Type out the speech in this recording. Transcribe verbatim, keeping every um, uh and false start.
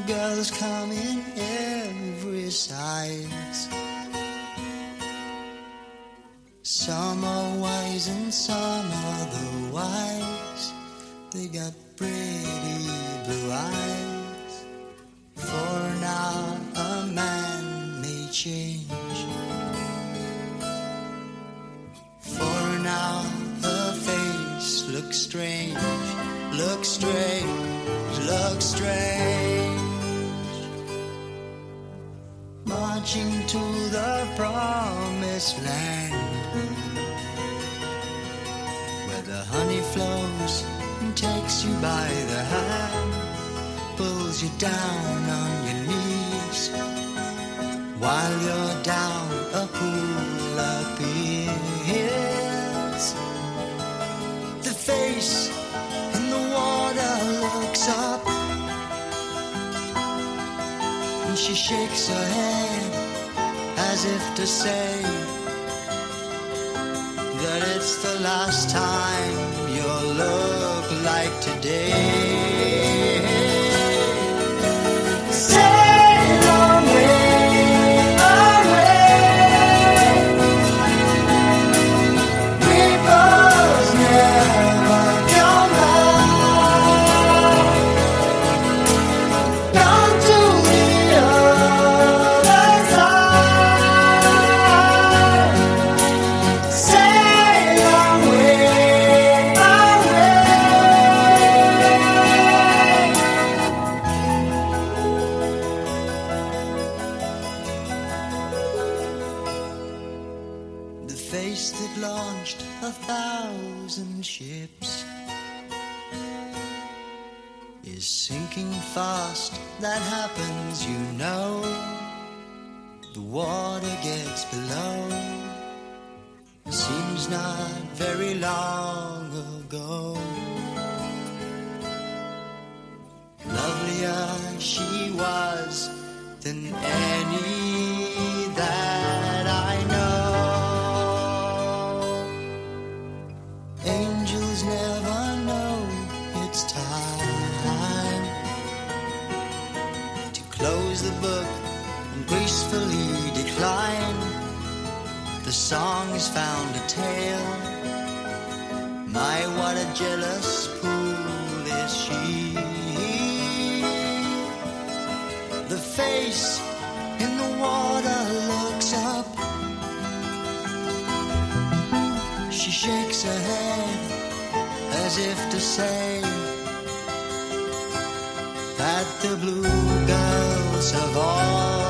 girls come in every size. Some are wise and some are the wise. They got pretty blue eyes. For now a man may change. For now her face looks strange, looks strange, looks strange. Marching to the promised land, where the honey flows and takes you by the hand, pulls you down on your knees, while you're down a pool appears. The face in the water looks up, and she shakes her head as if to say that it's the last time you'll look like today. Sail away, away. Ripples never come back. Down to the other side. Sail away, away. The face that launched a thousand ships is sinking fast. That happens, you know. The water gets below. Seems not very long ago. Lovelier she was than any that I know. Angels never know it's time to close the book and gracefully decline. The song has found a tale. My, what a jealous fool is she. The face in the water looks up. She shakes her head as if to say that the blue girls have all